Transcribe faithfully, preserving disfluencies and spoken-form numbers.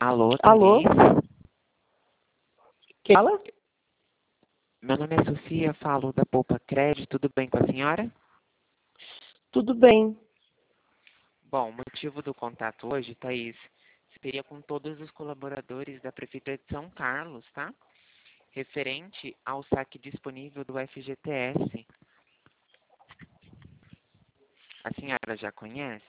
Alô, Alô? Thaís? Quem fala? Meu nome é Sofia, falo da Poupa Crédito, tudo bem com a senhora? Tudo bem. Bom, o motivo do contato hoje, Thaís, seria com todos os colaboradores da Prefeitura de São Carlos, tá? Referente ao saque disponível do F G T S. A senhora já conhece?